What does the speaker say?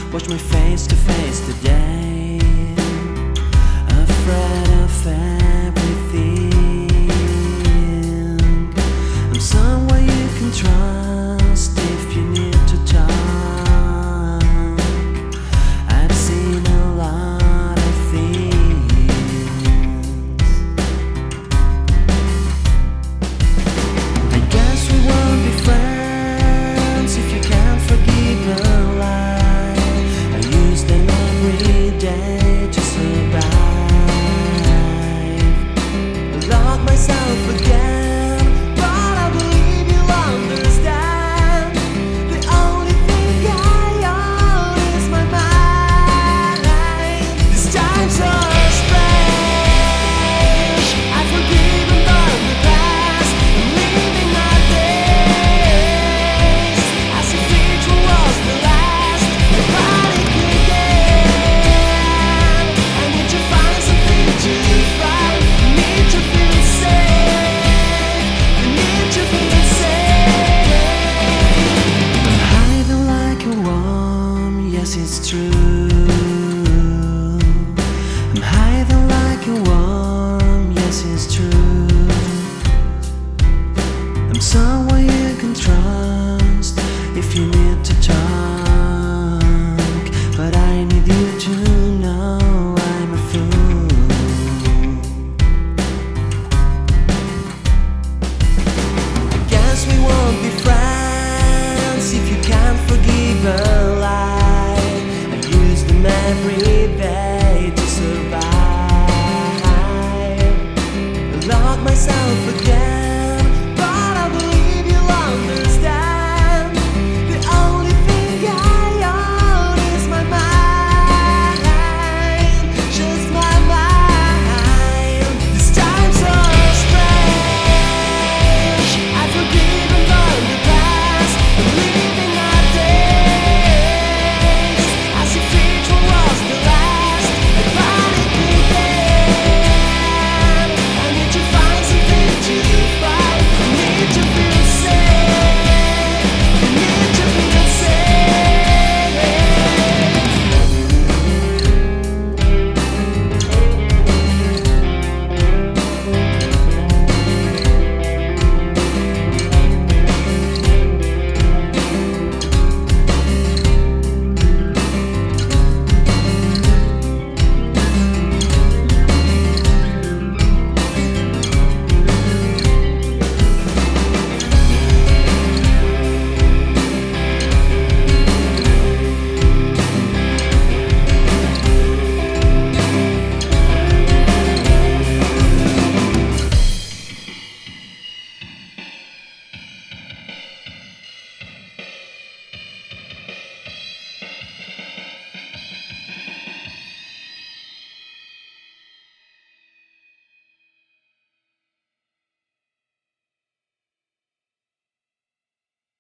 Watch me face to face today, afraid of everything. I'm someone you can trust if you need to talk. I've seen a lot of things. I guess we won't be friends if you can't forgive a lie. I use them every day to survive. I lock myself again, but I believe you'll understand. The only thing I own is my mind. These times are strange. I've forgiven but the past. I'm living my days as if each one was the last. The panic again. I need to find something to find. Need to feel safe. I need to feel safe. I'm hiding like a worm. Yes, it's true.